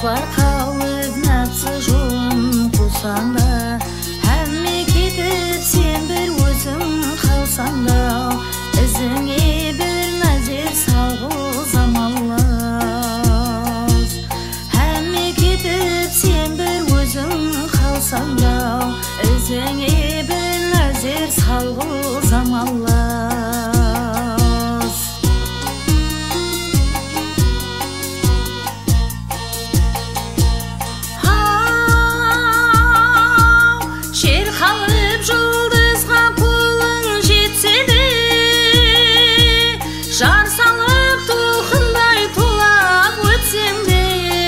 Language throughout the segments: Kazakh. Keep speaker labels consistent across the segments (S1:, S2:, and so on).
S1: бар қалып нәпсі жолын қусаң да, әмме кетіп сен бір өзің қалсаң да, ізіңе бір нәзер салғыл замаллас. Әмме кетіп сен бір өзің қалсаң да, ізіңе бір нәзер салғыл замаллас. Жер қалып жұлдызға қолың жетсе де, жар салып толқындай тулап өтсең де,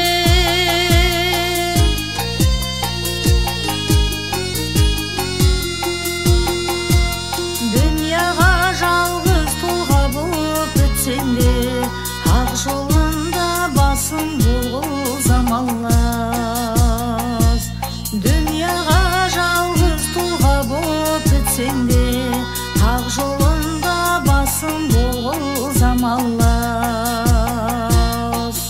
S1: дүнияға жалғыз тұлға болып өтсең де, ақ жолында басың болғыл замаллас. Дүнияға жалғыз тұлға болып өтсең де, ақ жолында басың болғыл замаллас.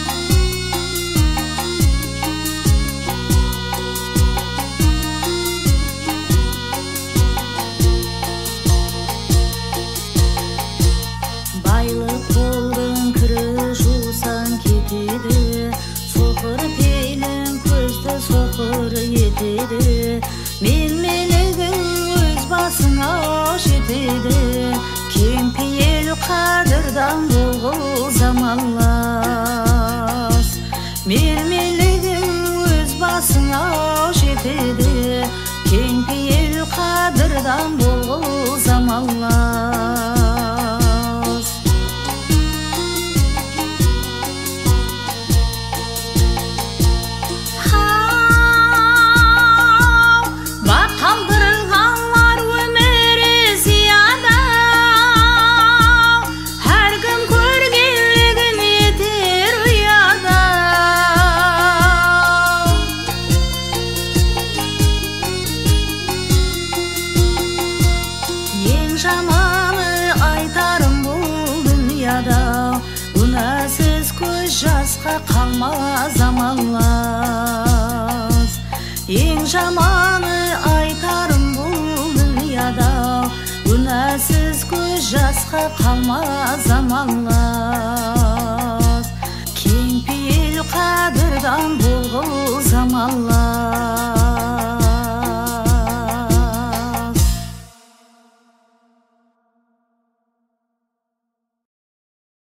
S1: Байлық болдың кірі жусан кетеді, соқыр пейілің көзді соқыр етеді, менмелігің өз басыңа жетеді, кең пейіл қадырдан болғыл замаллас. Менмелігің өз басыңа жетеді, кең пейіл қадырдан болғыл замаллас. Жаманы айтарым бұл дүнияда, күнәсіз көз жасқа қалма замаллас. Ең жаманы айтарым бұл дүнияда, күнәсіз көз жасқа қалма замаллас.